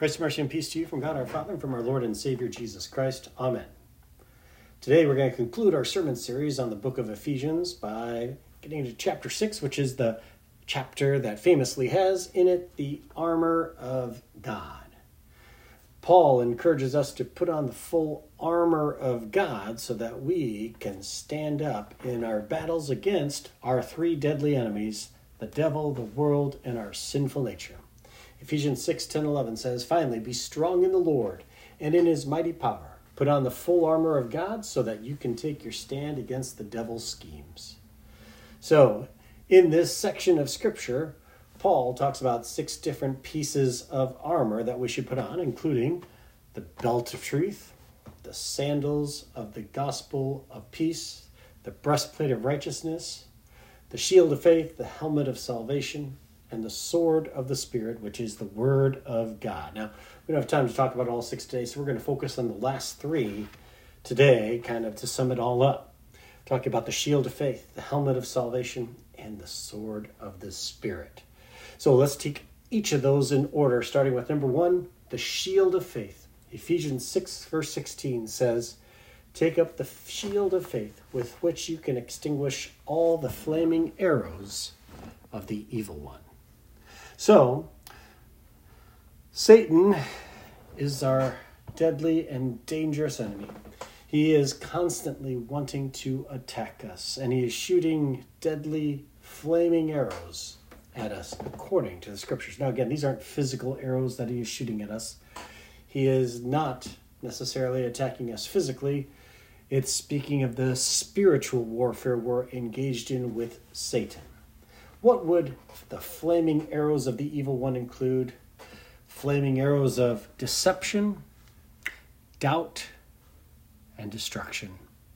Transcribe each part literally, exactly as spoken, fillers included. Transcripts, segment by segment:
Grace, mercy, and peace to you from God our Father and from our Lord and Savior Jesus Christ. Amen. Today we're going to conclude our sermon series on the book of Ephesians by getting into chapter six, which is the chapter that famously has in it the armor of God. Paul encourages us to put on the full armor of God so that we can stand up in our battles against our three deadly enemies, the devil, the world, and our sinful nature. Ephesians six, ten, eleven says, "Finally, be strong in the Lord and in his mighty power. Put on the full armor of God so that you can take your stand against the devil's schemes." So, in this section of Scripture, Paul talks about six different pieces of armor that we should put on, including the belt of truth, the sandals of the gospel of peace, the breastplate of righteousness, the shield of faith, the helmet of salvation, and the sword of the Spirit, which is the Word of God. Now, we don't have time to talk about all six today, so we're going to focus on the last three today, kind of to sum it all up. Talking about the shield of faith, the helmet of salvation, and the sword of the Spirit. So let's take each of those in order, starting with number one, the shield of faith. Ephesians six, verse sixteen says, "Take up the shield of faith with which you can extinguish all the flaming arrows of the evil one." So, Satan is our deadly and dangerous enemy. He is constantly wanting to attack us, and he is shooting deadly, flaming arrows at us, according to the Scriptures. Now, again, these aren't physical arrows that he is shooting at us. He is not necessarily attacking us physically. It's speaking of the spiritual warfare we're engaged in with Satan. What would the flaming arrows of the evil one include? Flaming arrows of deception, doubt, and destruction.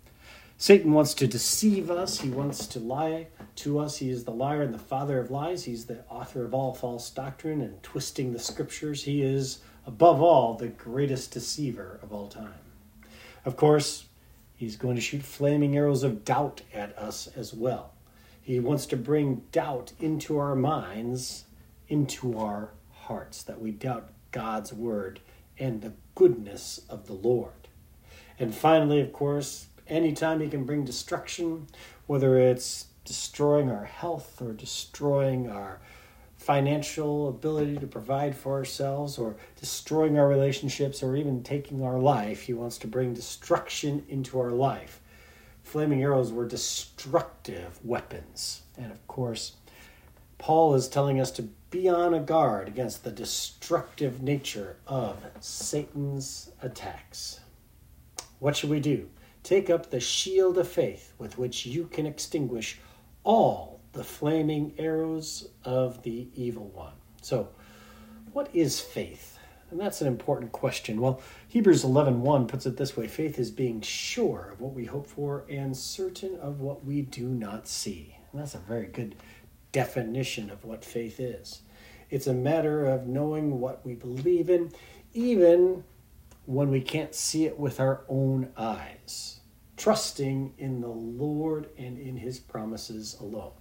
Satan wants to deceive us. He wants to lie to us. He is the liar and the father of lies. He's the author of all false doctrine and twisting the Scriptures. He is, above all, the greatest deceiver of all time. Of course, he's going to shoot flaming arrows of doubt at us as well. He wants to bring doubt into our minds, into our hearts, that we doubt God's word and the goodness of the Lord. And finally, of course, anytime he can bring destruction, whether it's destroying our health or destroying our financial ability to provide for ourselves or destroying our relationships or even taking our life, he wants to bring destruction into our life. Flaming arrows were destructive weapons. And of course, Paul is telling us to be on a guard against the destructive nature of Satan's attacks. What should we do? Take up the shield of faith with which you can extinguish all the flaming arrows of the evil one. So, what is faith? And that's an important question. Well, Hebrews eleven one puts it this way: faith is being sure of what we hope for and certain of what we do not see. And that's a very good definition of what faith is. It's a matter of knowing what we believe in, even when we can't see it with our own eyes. Trusting in the Lord and in his promises alone.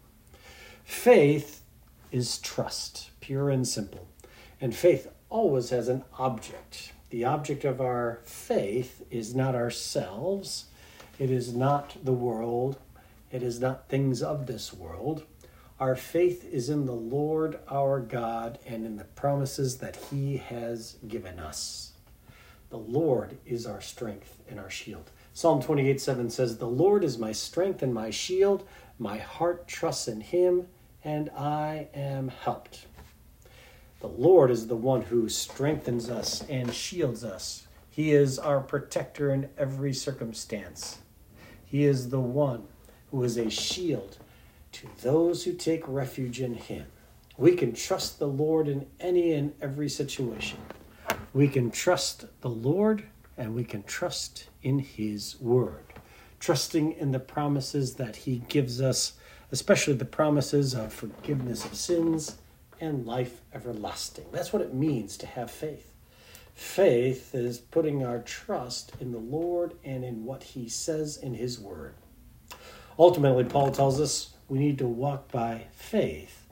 Faith is trust, pure and simple. And faith always has an object. The object of our faith is not ourselves. It is not the world. It is not things of this world. Our faith is in the Lord our God and in the promises that he has given us. The Lord is our strength and our shield. Psalm twenty-eight seven says, "The Lord is my strength and my shield. My heart trusts in him, and I am helped." The Lord is the one who strengthens us and shields us. He is our protector in every circumstance. He is the one who is a shield to those who take refuge in him. We can trust the Lord in any and every situation. We can trust the Lord and we can trust in his word. Trusting in the promises that he gives us, especially the promises of forgiveness of sins and life everlasting. That's what it means to have faith. Faith is putting our trust in the Lord and in what he says in his word. Ultimately, Paul tells us we need to walk by faith,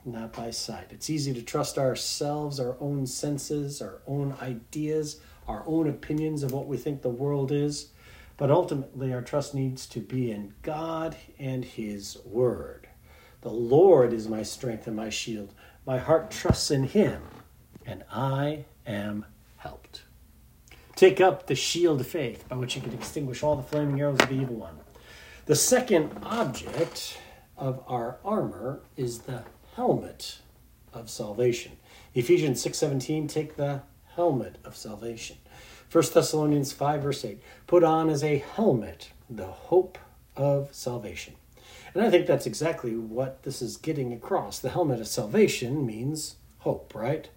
not by sight. It's easy to trust ourselves, our own senses, our own ideas, our own opinions of what we think the world is. But ultimately, our trust needs to be in God and His Word. The Lord is my strength and my shield. My heart trusts in Him, and I am helped. Take up the shield of faith, by which you can extinguish all the flaming arrows of the evil one. The second object of our armor is the helmet of salvation. Ephesians six seventeen, take the helmet of salvation. First Thessalonians five, verse eight, put on as a helmet the hope of salvation. And I think that's exactly what this is getting across. The helmet of salvation means hope, right?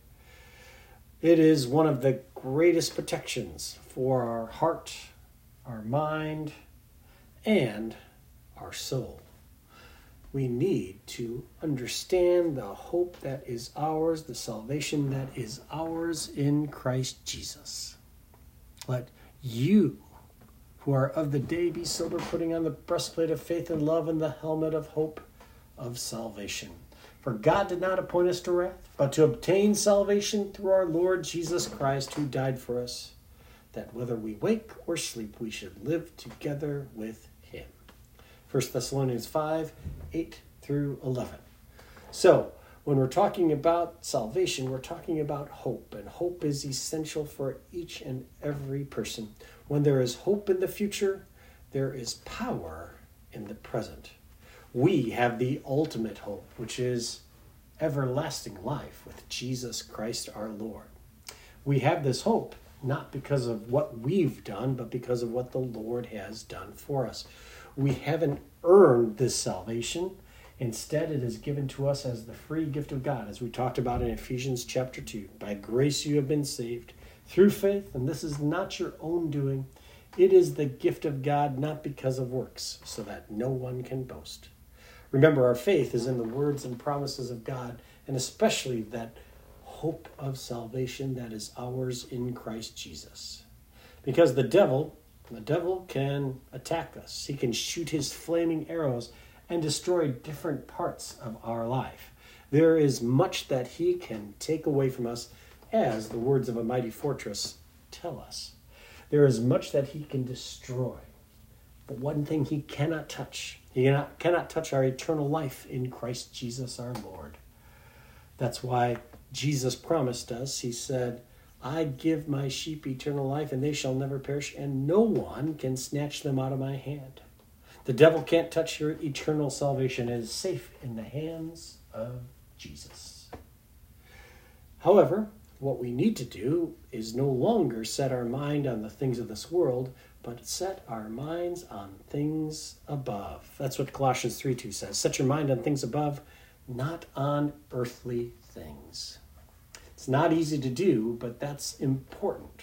It is one of the greatest protections for our heart, our mind, and our soul. We need to understand the hope that is ours, the salvation that is ours in Christ Jesus. Let you, who are of the day, be sober, putting on the breastplate of faith and love and the helmet of hope of salvation. For God did not appoint us to wrath, but to obtain salvation through our Lord Jesus Christ, who died for us, that whether we wake or sleep, we should live together with Him. First Thessalonians five, eight through eleven. So, when we're talking about salvation, we're talking about hope, and hope is essential for each and every person. When there is hope in the future, there is power in the present. We have the ultimate hope, which is everlasting life with Jesus Christ our Lord. We have this hope not because of what we've done, but because of what the Lord has done for us. We haven't earned this salvation. Instead, it is given to us as the free gift of God, as we talked about in Ephesians chapter two. By grace you have been saved through faith, and this is not your own doing. It is the gift of God, not because of works, so that no one can boast. Remember, our faith is in the words and promises of God, and especially that hope of salvation that is ours in Christ Jesus. Because the devil, the devil can attack us. He can shoot his flaming arrows and destroy different parts of our life. There is much that he can take away from us, as the words of a mighty fortress tell us. There is much that he can destroy. But one thing he cannot touch. He cannot, cannot touch our eternal life in Christ Jesus our Lord. That's why Jesus promised us, he said, I give my sheep eternal life, and they shall never perish, and no one can snatch them out of my hand. The devil can't touch your eternal salvation. It is safe in the hands of Jesus. However, what we need to do is no longer set our mind on the things of this world, but set our minds on things above. That's what Colossians three two says. Set your mind on things above, not on earthly things. It's not easy to do, but that's important.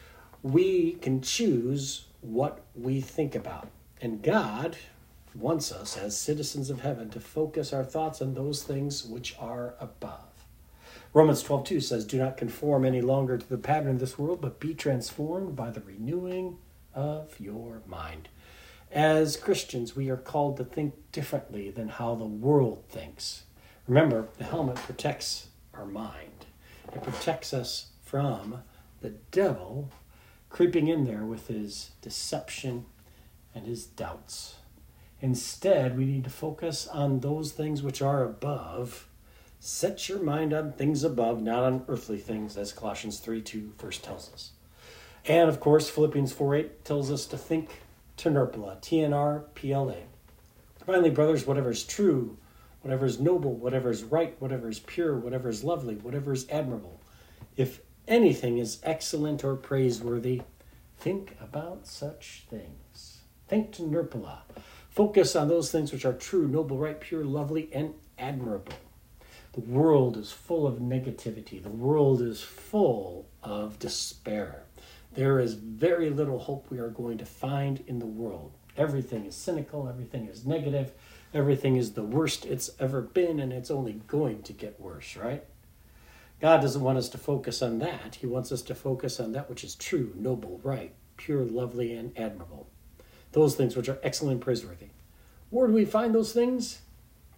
We can choose what we think about. And God wants us as citizens of heaven to focus our thoughts on those things which are above. Romans twelve two says, do not conform any longer to the pattern of this world, but be transformed by the renewing of your mind. As Christians, we are called to think differently than how the world thinks. Remember, the helmet protects our mind. It protects us from the devil creeping in there with his deception and his doubts. Instead, we need to focus on those things which are above. Set your mind on things above, not on earthly things, as Colossians three two first tells us. And, of course, Philippians four eight tells us to think Tnerpla, T N R P L A. Finally, brothers, whatever is true, whatever is noble, whatever is right, whatever is pure, whatever is lovely, whatever is admirable, if anything is excellent or praiseworthy, think about such things. Think Tnerpla. Focus on those things which are true, noble, right, pure, lovely, and admirable. The world is full of negativity. The world is full of despair. There is very little hope we are going to find in the world. Everything is cynical. Everything is negative. Everything is the worst it's ever been, and it's only going to get worse, right? God doesn't want us to focus on that. He wants us to focus on that which is true, noble, right, pure, lovely, and admirable. Those things which are excellent and praiseworthy. Where do we find those things?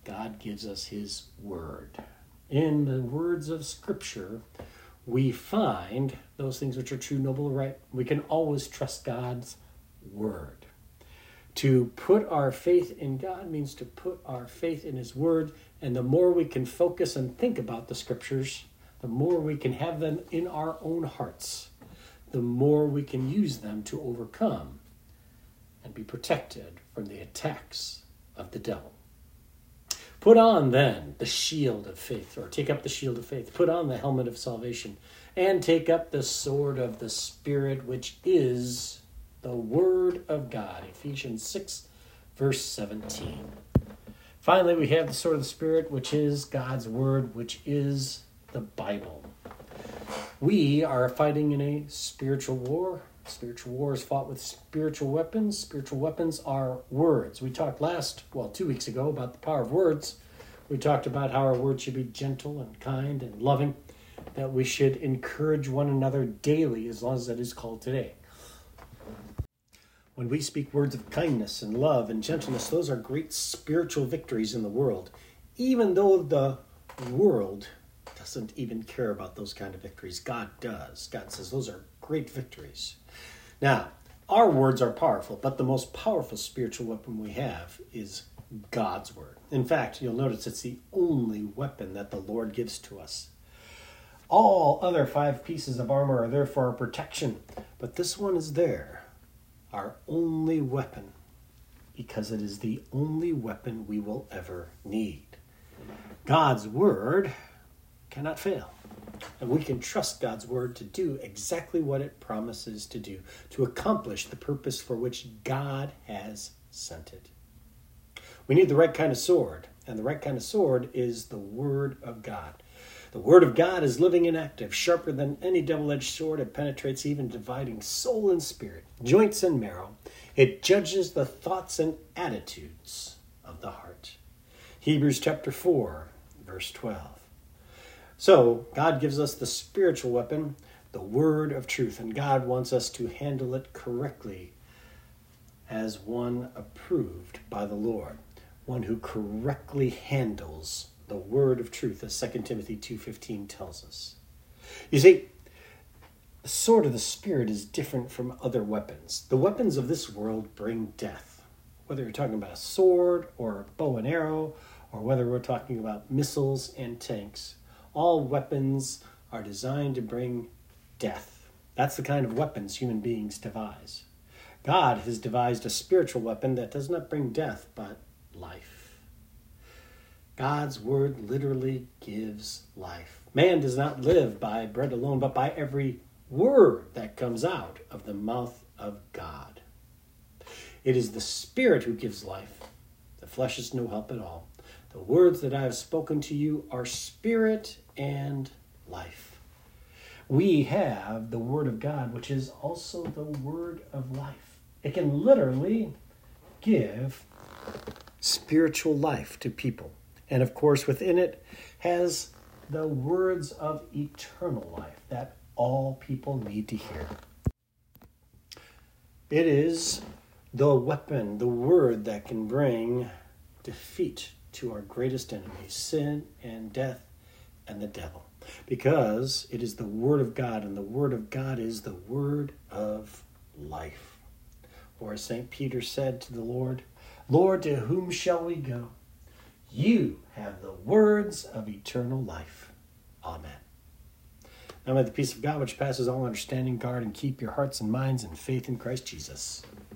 God gives us his word. In the words of Scripture, we find those things which are true, noble, right. We can always trust God's word. To put our faith in God means to put our faith in his word, and the more we can focus and think about the Scriptures, the more we can have them in our own hearts, the more we can use them to overcome and be protected from the attacks of the devil. Put on, then, the shield of faith, or take up the shield of faith. Put on the helmet of salvation, and take up the sword of the Spirit, which is the Word of God. Ephesians six, verse seventeen. Finally, we have the sword of the Spirit, which is God's Word, which is the Bible. We are fighting in a spiritual war. Spiritual war is fought with spiritual weapons. Spiritual weapons are words. We talked last, well, two weeks ago about the power of words. We talked about how our words should be gentle and kind and loving, that we should encourage one another daily as long as that is called today. When we speak words of kindness and love and gentleness, those are great spiritual victories in the world, even though the world doesn't even care about those kind of victories. God does. God says those are great victories. Now, our words are powerful, but the most powerful spiritual weapon we have is God's word. In fact, you'll notice it's the only weapon that the Lord gives to us. All other five pieces of armor are there for our protection, but this one is there, our only weapon, because it is the only weapon we will ever need. God's word cannot fail. And we can trust God's word to do exactly what it promises to do, to accomplish the purpose for which God has sent it. We need the right kind of sword, and the right kind of sword is the word of God. The word of God is living and active, sharper than any double-edged sword. It penetrates even dividing soul and spirit, joints and marrow. It judges the thoughts and attitudes of the heart. Hebrews chapter four, verse twelve. So, God gives us the spiritual weapon, the word of truth, and God wants us to handle it correctly as one approved by the Lord, one who correctly handles the word of truth, as Second Timothy two fifteen tells us. You see, the sword of the Spirit is different from other weapons. The weapons of this world bring death, whether you're talking about a sword or a bow and arrow, or whether we're talking about missiles and tanks. All weapons are designed to bring death. That's the kind of weapons human beings devise. God has devised a spiritual weapon that does not bring death, but life. God's word literally gives life. Man does not live by bread alone, but by every word that comes out of the mouth of God. It is the Spirit who gives life. The flesh is no help at all. The words that I have spoken to you are spirit and life. We have the word of God, which is also the word of life. It can literally give spiritual life to people. And of course, within it has the words of eternal life that all people need to hear. It is the weapon, the word that can bring defeat to our greatest enemies, sin and death and the devil. Because it is the word of God, and the word of God is the word of life. Or as Saint Peter said to the Lord, Lord, to whom shall we go? You have the words of eternal life. Amen. Now may the peace of God, which passes all understanding, guard and keep your hearts and minds in faith in Christ Jesus.